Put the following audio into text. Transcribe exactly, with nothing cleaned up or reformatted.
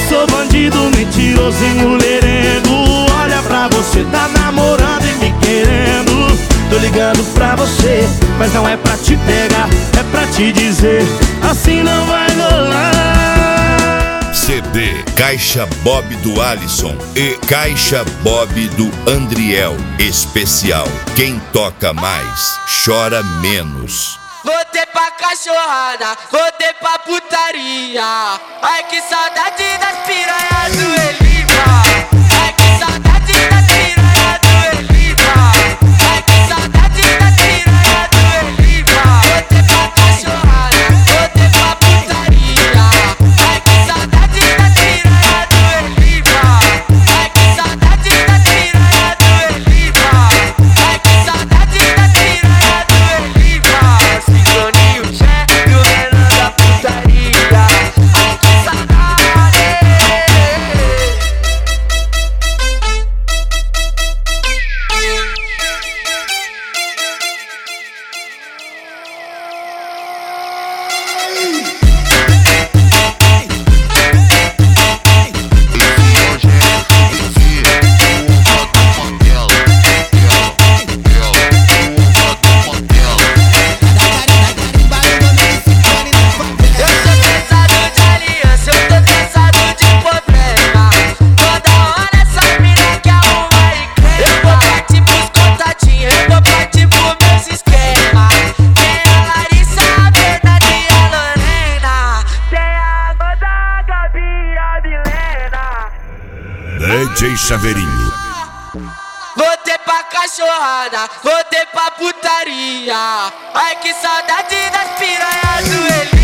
sou bandido, mentiroso e mulherengo. Olha pra você, tá namorando e me querendo. Tô ligando pra você, mas não é pra te pegar, é pra te dizer, assim não vai rolar. C D Caixa Bob do Alisson e Caixa Bob do Andriel. Especial. Quem toca mais, chora menos. Voltei pra cachorrada, voltei pra putaria. Ai que saudade das piranhas do Elipa. Ai que saudade das piranhas do Elipa. Ai que saudade das piranhas do Elipa. Voltei pra cachorrada, voltei pra putaria. Ai que saudade das piranhas do Elipa. Ai que saudade das piranhas do Elipa. Ai que saudade das piranhas do Elipa. Sincroninho, Jé e o Renan da putaria. Ai que saudade. D J Chaveirinho. Voltei pra cachorrada, voltei pra putaria. Ai que saudade das piranhas do Eli.